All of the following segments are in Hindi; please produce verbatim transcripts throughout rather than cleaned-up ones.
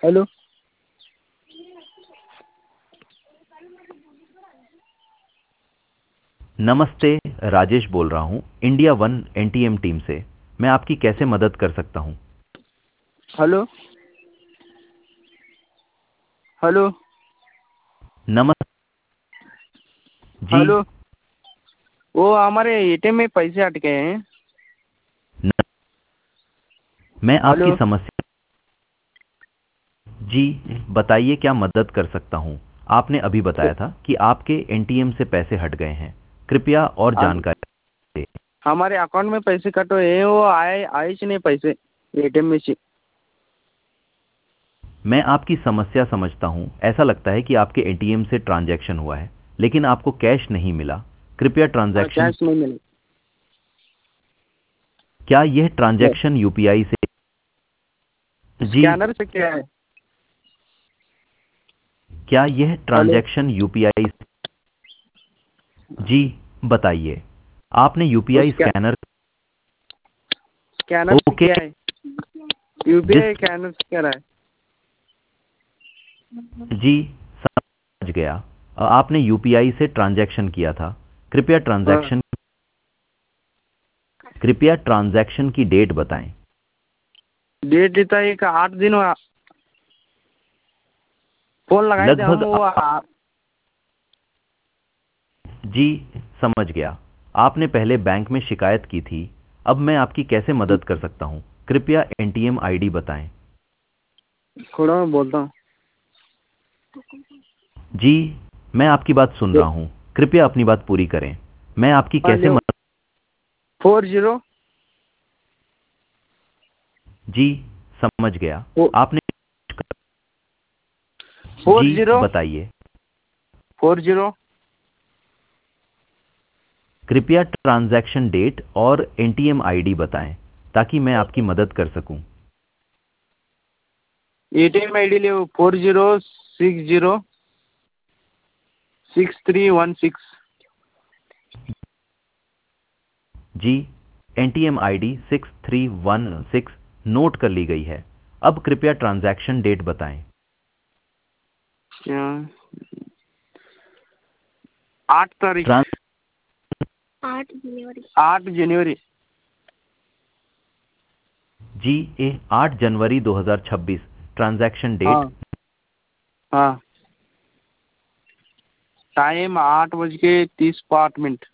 हेलो। नमस्ते, राजेश बोल रहा हूँ इंडिया वन एनटीएम टीम से। मैं आपकी कैसे मदद कर सकता हूँ? हेलो हेलो नमस्ते जी। हेलो। वो हमारे एटीएम में पैसे अटके हैं। न, मैं आपकी हेलो। समस्या जी बताइए, क्या मदद कर सकता हूँ? आपने अभी बताया था कि आपके एनटीएम से पैसे हट गए हैं। कृपया और हम जानकारी दें। हमारे अकाउंट में पैसे कट हुए हैं, वो आए आए ही नहीं पैसे एटीएम में से। मैं आपकी समस्या समझता हूँ। ऐसा लगता है कि आपके एटीएम से ट्रांजैक्शन हुआ है, लेकिन आपको कैश नहीं मिला। कृपया हाँ, ट्रांजैक्शन कैश नहीं मिले। क्या यह ट्रांजैक्शन यूपीआई से? जी। स्कैनर से क्या है? क्या यह हेलो। Transaction UPI? जी बताइए। आपने वो यूपीआई स्कै, स्कैनर? स्कैनर से ओके। क्या है? यूपीआई जिस स्कैनर से क्या रहा है? जी समझ गया। अ, आपने यूपीआई से ट्रांजैक्शन किया था। कृपया हाँ, ट्रांजैक्शन कृपया ट्रांजैक्शन की डेट बताएं। डेट देता है एक आठ दिन हुआ। फोन लगाए थे हम लगभग वो आ, आ, जी समझ गया। आपने पहले बैंक में शिकायत की थी। अब मैं आपकी कैसे मदद कर सकता हूँ? कृपया एनटीएम आईडी बताएं। थोड़ा मैं बोलता हूँ। जी मैं आपकी बात सुन रहा हूँ। कृपया अपनी बात पूरी करें। मैं आपकी कैसे मदद? फोर जीरो जी समझ गया। आपने फोर जी जीरो बताइए। फोर जीरो कृपया ट्रांजैक्शन डेट और एनटीएम आईडी बताएं ताकि मैं आपकी मदद कर सकूं। एटीएम आई डी ले four zero six zero six three one six. जी NTM ID six three one six note कर ली गई है। अब कृपया ट्रांजैक्शन डेट बताएं। क्या? आठ तारीख। ट्रांस आठ जनवरी। जी ए आठ जनवरी दो हज़ार छब्बीस। Transaction date? हाँ हाँ। टाइम आठ बज के तीस पाँच मिनट।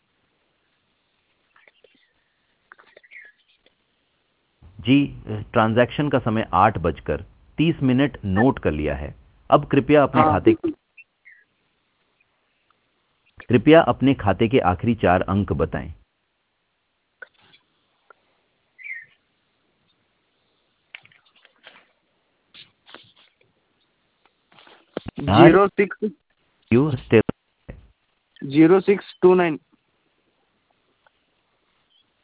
जी ट्रांजैक्शन का समय आठ बजकर तीस मिनट नोट कर लिया है। अब कृपया अपने हाँ, खाते कृपया अपने खाते के आखिरी चार अंक बताएं। R zero six U still zero six two nine.